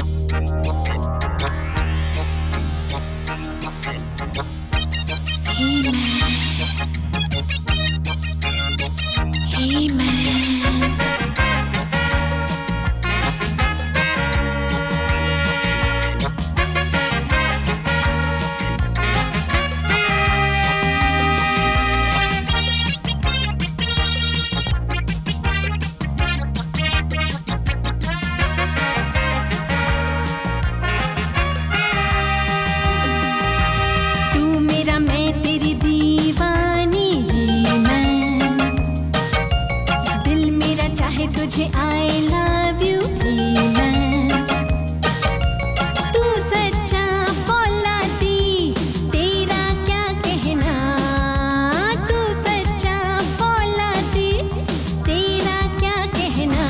तुझे I love you ही मैं, तू सच्चा फौलादी तेरा क्या कहना, तू सच्चा फौलादी तेरा क्या कहना।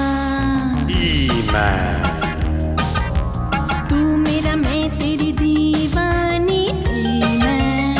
तू मेरा मैं तेरी दीवानी मैं।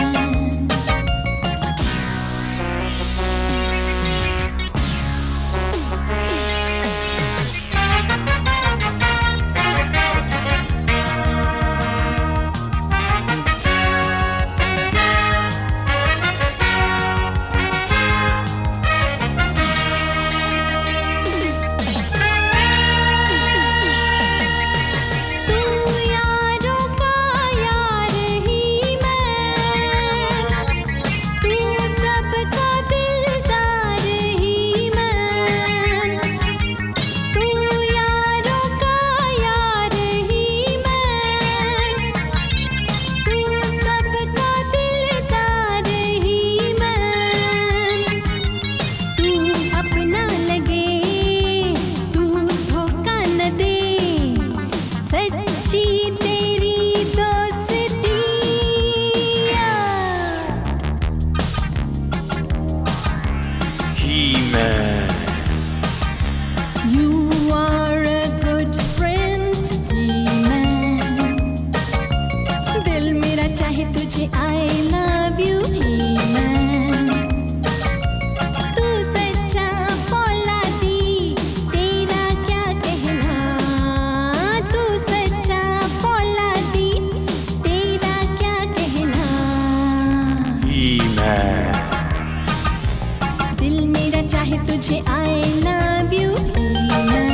You are a good friend He-Man, दिल मेरा चाहे तुझे I love you He-Man, तू सच्चा फौलादी तेरा क्या कहना, तू सच्चा फौलादी तेरा क्या कहना। He-Man, दिल मेरा चाहे तुझे I love you He-Man।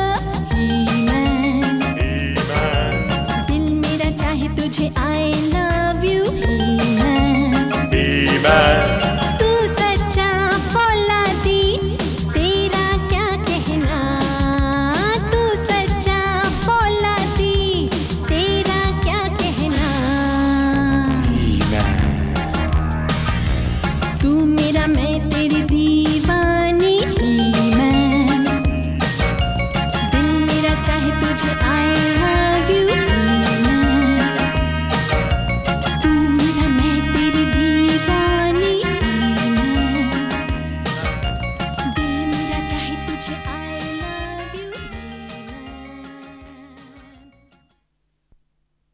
तुझे I love